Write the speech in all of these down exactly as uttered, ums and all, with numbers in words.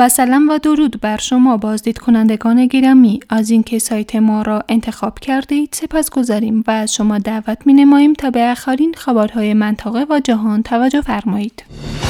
با سلام و درود بر شما بازدید کنندگان گرامی، از اینکه سایت ما را انتخاب کردید سپاسگزاریم و از شما دعوت می نماییم تا به آخرین خبرهای منطقه و جهان توجه فرمایید.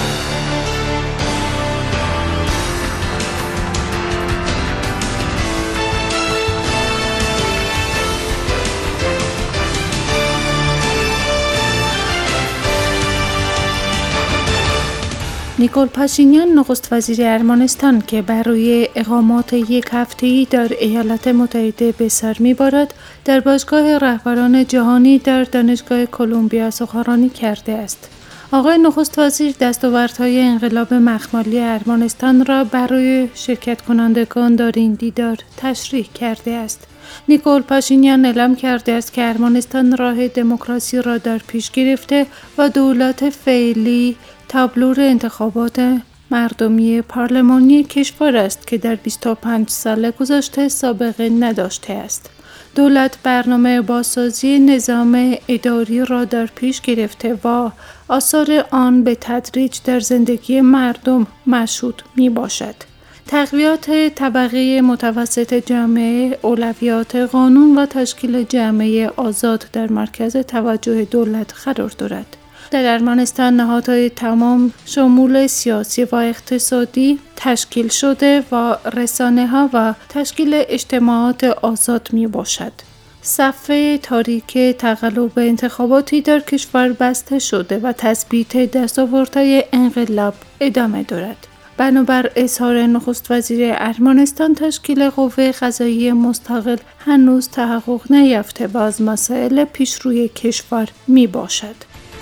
نیکول پاشینیان نخست وزیر ارمنستان که برای اقامت یک هفته‌ای در ایالات متحده به سر می‌برد، در باشگاه رهبران جهانی در دانشگاه کلمبیا سخنرانی کرده است. آقای نخست وزیر دستاوردهای انقلاب مخمالی ارمنستان را برای شرکت کنندگان در این دیدار تشریح کرده است. نیکول پاشینیان اعلام کرده است که ارمنستان راه دموکراسی را در پیش گرفته و دولت فعلی تابلور انتخابات مردمی پارلمانی کشور است که در بیست و پنج سال گذشته سابقه نداشته است. دولت برنامه بازسازی نظام اداری را در پیش گرفته و آثار آن به تدریج در زندگی مردم مشهود می باشد. تقویت طبقه متوسط جامعه، اولویات قانون و تشکیل جامعه آزاد در مرکز توجه دولت قرار دارد. در ارمنستان نهادهای تمام شمول سیاسی و اقتصادی تشکیل شده و رسانه‌ها و تشکیل اجتماعات آزاد می باشد. صفحه تاریک تقلب انتخاباتی در کشور بسته شده و تثبیت دستاوردهای انقلاب ادامه دارد. بنابر اظهار نخست وزیر ارمنستان، تشکیل قوه قضاییه مستقل هنوز تحقق نیافته و از مسائل پیشروی کشور می باشد.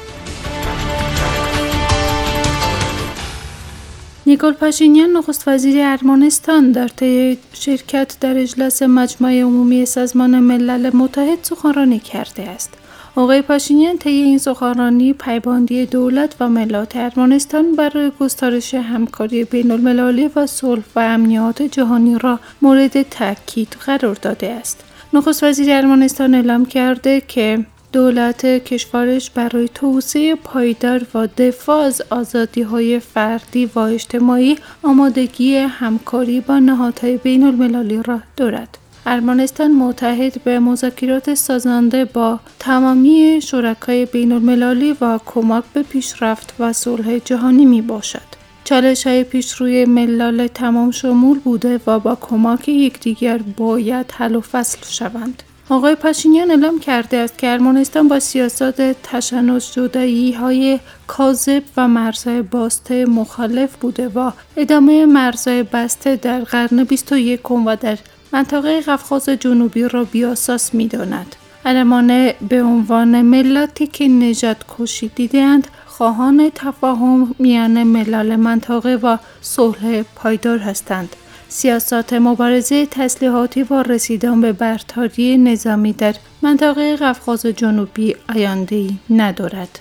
نیکول پاشینیان نخست وزیر ارمنستان در طی شرکت در اجلاس مجمع عمومی سازمان ملل متحد سخنرانی کرده است. آقای پاشینیان طی این سخنرانی پیوندی دولت و ملت ارمنستان برای گسترش همکاری بین‌المللی و صلح و امنیت جهانی را مورد تاکید قرار داده است. نخست وزیر ارمنستان اعلام کرده که دولت کشورش برای توسعه پایدار و دفاع از آزادی‌های فردی و اجتماعی آمادگی همکاری با نهادهای بین‌المللی را دارد. ارمنستان متحد به مذاکرات سازنده با تمامی شرکای بین‌المللی و کمک به پیشرفت و صلح جهانی می باشد. چالش‌های پیشروی ملل تمام شمول بوده و با کمک یکدیگر باید حل و فصل شوند. آقای پاشینیان اعلام کرده است که ارمنستان با سیاست تشنج، جدایی‌های کاذب و مرزهای بسته مخالف بوده و ادامه مرزهای بسته در قرن بیست و یکم و در منطقه قفقاز جنوبی را بی‌اساس می‌داند. ارمنان به عنوان ملتی که نژاد کشی دیده‌اند، خواهان تفاهم میان ملل منطقه و صلح پایدار هستند. سیاست مبارزه تسلیحاتی و رسیدن به برتری نظامی در منطقه قفقاز جنوبی آینده‌ای ندارد.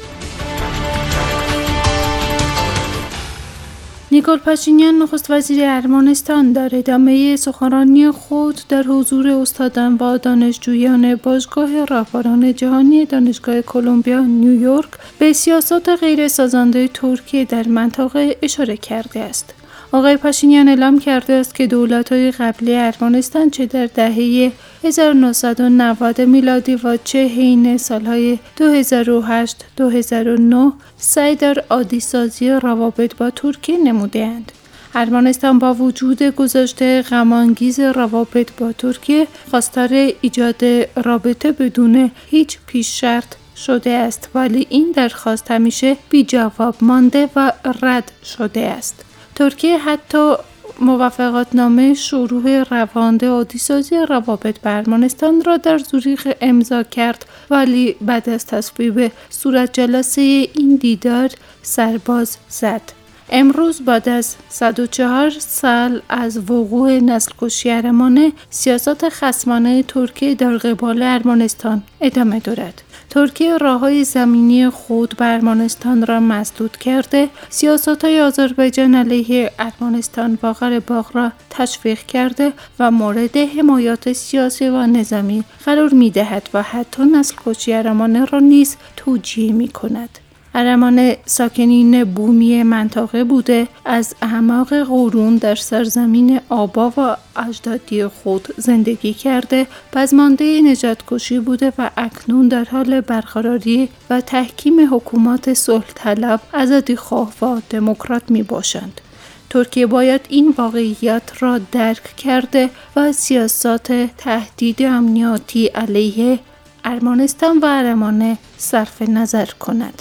نیکول پاشینیان نخست وزیر ارمنستان در ادامه سخنرانی خود در حضور استادان و دانشجویان باشگاه رهبران جهانی دانشگاه کلمبیا نیویورک به سیاست غیر سازنده ترکیه در منطقه اشاره کرده است. آقای پاشینیان اعلام کرده است که دولت‌های قبلی ارمنستان چه در دهه هزار و نهصد و نود میلادی و چه حین سالهای دو هزار و هشت دو هزار و نه سعی در عادی‌سازی روابط با ترکیه نموده‌اند. ارمنستان با وجود گذشته غم‌انگیز روابط با ترکیه خواستار ایجاد رابطه بدون هیچ پیش شرط شده است، ولی این درخواست همیشه بی جواب مانده و رد شده است. ترکیه حتی موافقتنامه شروع روند عادی‌سازی روابط با ارمنستان را در زوریخ امضا کرد، ولی بعد از تصویب صورت جلسه این دیدار سرباز زد. امروز بعد از صد و چهار سال از وقوع نسل‌کشی ارمنی، سیاست خصمانه ترکیه در قبال ارمنستان ادامه دارد. ترکیه راه‌های زمینی خود به ارمنستان را مسدود کرده، سیاست‌های آذربایجان علیه ارمنستان و قره باغ را تشویق کرده و مورد حمایت سیاسی و نظامی قرار می‌دهد و حتی نسل‌کشی ارمنی را نیز توجیه می‌کند. ارمان ساکنین بومی منطقه بوده، از اعماق قرون در سرزمین آبا و اجدادی خود زندگی کرده، بازمانده نژادکشی بوده و اکنون در حال برقراری و تحکیم حکومت صلح طلب، آزادیخواه و دموکرات می باشند. ترکیه باید این واقعیت را درک کرده و سیاست تهدید امنیتی علیه ارمنستان و ارمنه صرف نظر کند.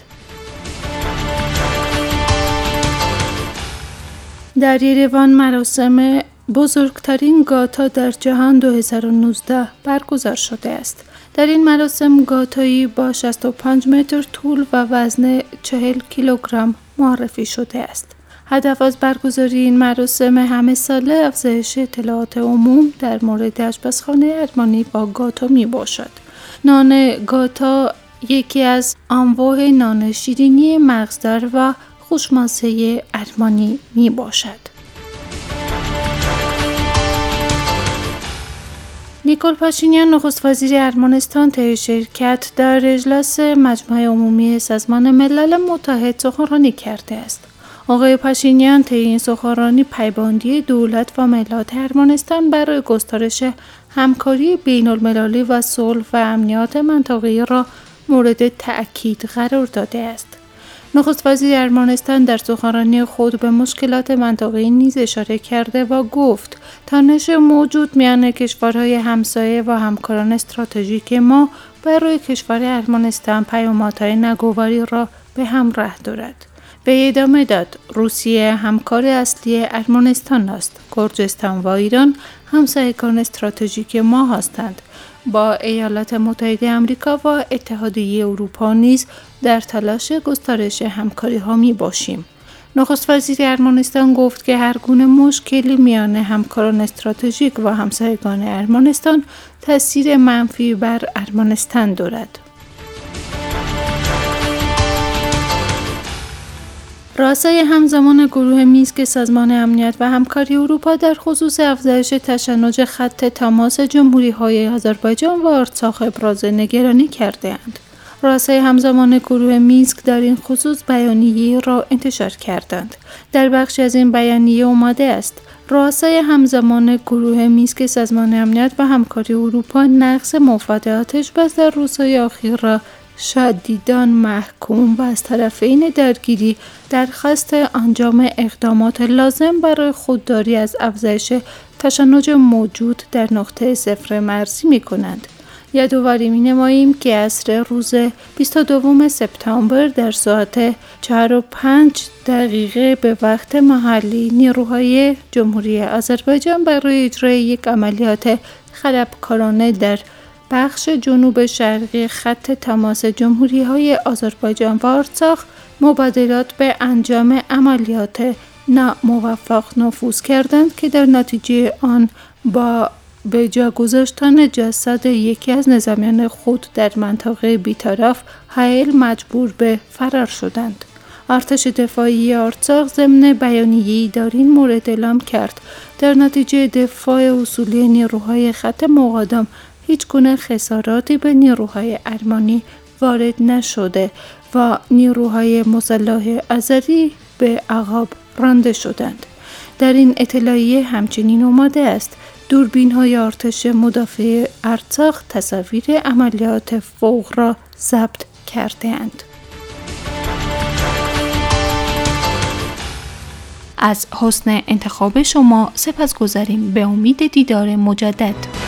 در یریوان مراسم بزرگترین گاتا در جهان دو هزار و نوزده برگزار شده است. در این مراسم گاتایی با شصت و پنج متر طول و وزن چهل کیلوگرم معرفی شده است. هدف از برگزاری این مراسم همه ساله افزایش اطلاعات عموم در مورد آشپزخانه ارمنی با گاتا می باشد. نان گاتا یکی از انواع نان شیرینی مغزدار و خوشمزه ارمنی می باشد. نیکول پاشینیان نخست وزیر ارمنستان طی شرکت در اجلاس مجمع عمومی سازمان ملل متحد سخنرانی کرده است. آقای پاشینیان طی این سخنرانی پایبندی دولت و ملت ارمنستان برای گسترش همکاری بین المللی و صلح و امنیت منطقه‌ای را مورد تأکید قرار داده است. نخست وزیر ارمنستان در سخنرانی خود به مشکلات منطقه‌ای نیز اشاره کرده و گفت تنش موجود میان کشورهای همسایه و همکاران استراتژیک ما برای کشور ارمنستان پیامدهای ناگواری را به همراه دارد. به ادامه داد روسیه همکار اصلی ارمنستان است. گرجستان و ایران همسایگان استراتژیک ما هستند. با ایالات متحده آمریکا و اتحادیه اروپا نیز در تلاش گسترش همکاری ها می باشیم. نخست وزیر ارمنستان گفت که هر گونه مشکلی میان همکاران استراتژیک و همسایگان ارمنستان تاثیر منفی بر ارمنستان دارد. رؤسای همزمان گروه مینسک سازمان امنیت و همکاری اروپا در خصوص افزایش تشنج خط تماس جمهوری‌های آذربایجان و آرتساخ ابراز نگرانی کرده‌اند. رؤسای همزمان گروه مینسک در این خصوص بیانیه‌ای را انتشار کردند. در بخشی از این بیانیه آمده است: رؤسای همزمان گروه مینسک سازمان امنیت و همکاری اروپا نقض موافقت آتش‌بس در روزهای اخیر را شدیداً محکوم و از طرفین درگیری درخواست انجام اقدامات لازم برای خودداری از افزایش تشنج موجود در نقطه صفر مرزی می کنند. یادآوری می نماییم که عصر روز بیست و دوم سپتامبر در ساعت چهار و پنج دقیقه به وقت محلی نیروهای جمهوری آذربایجان برای اجرای یک عملیات خرابکارانه در بخش جنوب شرقی خط تماس جمهوری‌های آذربایجان و آرتساخ مبادرات به انجام عملیات ناموفق نفوذ کردند که در نتیجه آن با به جا گذاشتن جسد یکی از نظامیان خود در منطقه بی‌طرف حائل مجبور به فرار شدند. ارتش دفاعی آرتساخ ضمن بیانیه‌ای در این مورد اعلام کرد در نتیجه دفاع اصولی نیروهای خط مقاوم هیچ گونه خساراتی به نیروهای ارمنی وارد نشده و نیروهای مسلح آذری به عقب رانده شدند. در این اطلاعیه همچنین آمده است دوربین‌های ارتش مدافع آرتساخ تصاویر عملیات فوق را ضبط کرده‌اند. از حسن انتخاب شما سپاسگزاریم. به امید دیدار مجدد.